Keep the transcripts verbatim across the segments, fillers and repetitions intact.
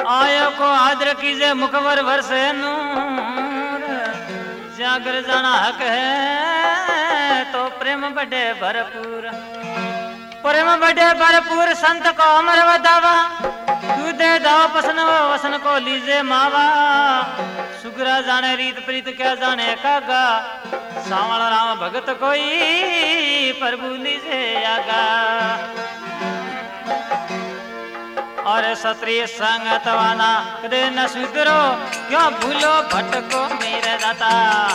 आयो को आदर कीजे मुखबर वर्षे नूर जागर जाना हक है तो प्रेम बड़े भरपूर प्रेम बड़े भरपूर संत को अमर वदावा तू दे दाव पसन वसन को लीजे मावा सुगरा जाने रीत प्रीत क्या जाने कागा सावल राम भगत कोई प्रभु लीजे आगा और सत्रिय संगत वाना कदे न सुधरो क्यों भूलो भटको मेरे दाता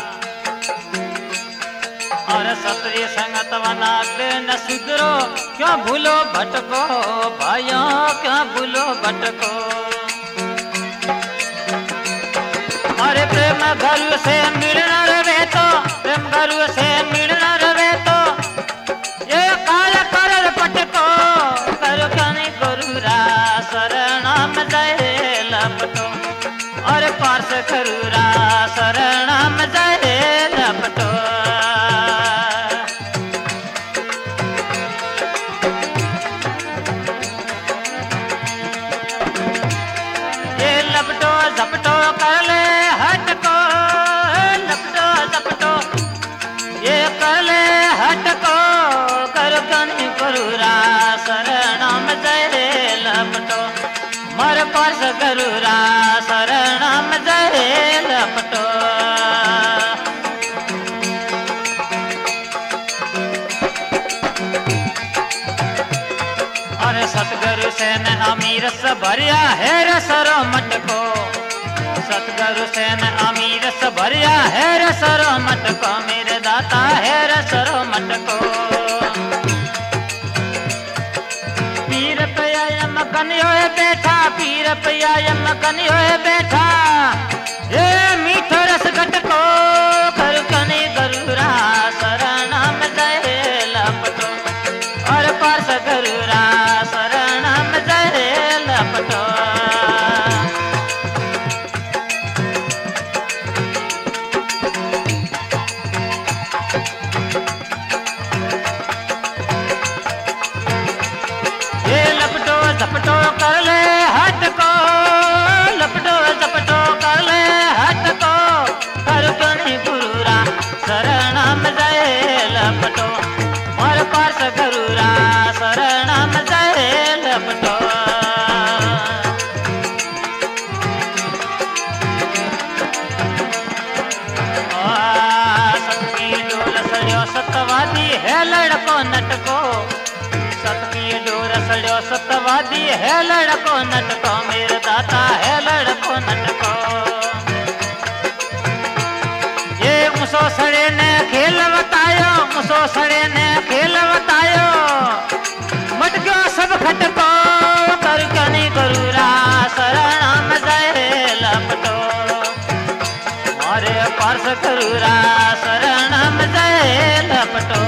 और सत्रिय संगत वाना कदे न सुधरो क्यों भूलो भटको भाइयों क्यों भूलो भटको और प्रेम घरु से मिलना रवे तो प्रेम घरु से मिलना रवे तो ये काल कर पटको कर कने गुरुरा शरणम जय लपटो और पार्श करूरा शरणम जय लपटो ये लपटो झपटो कर ले हटको लपटो झपटो ये कर ले हटको कर कने गुरुरा शरणम जय लपटो मर पार्श करूरा शरणम जय लपटो और सतगुरु से न अमीर से भरिया है रसरो मटको सतगुरु से न अमीर से भरिया है रसरो मटको मेरे दाता है रसरो मटको पीर पया यम कन्यो बैठा पीर पया यम कन्यो बैठा ये मीठो रस घटको कर कने गरुरा शरणम जय लपटो और पार्श गरुरा शरणम जय लपटो झपटो कर ले हटको लपटो झपटो कर ले हटको कर कने गुरुरा शरणम जय लपटो मोर पार्श गुरुरा शरणम जय लपटो सतकी डोल सड़ियो सतवादी है लड़को नटको सतकी डोर सड़ियो सतवादी है लड़को नटको मेरे दाता है लड़को नटको ये मुसो सड़े ने खेल बतायो मुसो सड़े ने खेल बतायो मट गयो सब खटको कर कने गुरुरा शरणम जय लपटो मारे पार्श गुरुरा शरणम जय लपटो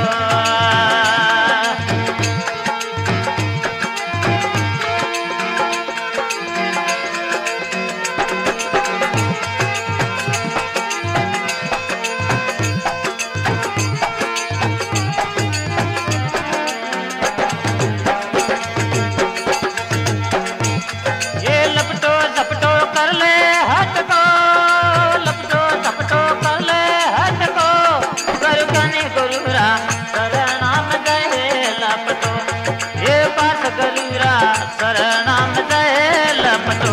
शरणम जय लपटो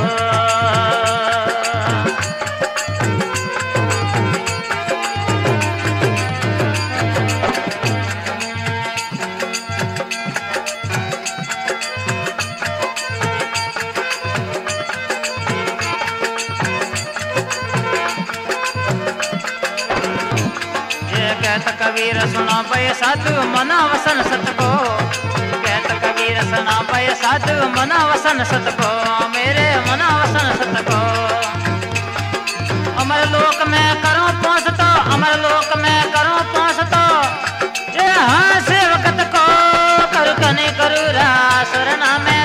ये कहत कबीर सुनो पै साधु मना वसन सतको कबीर सना पय साधु मना वसन सतको मेरे मना वसन सतको अमर लोक में करो पहुंचतो अमर लोक में करो पहुंचतो ये हाँ सेवकत को कर कने करूरा शरणा में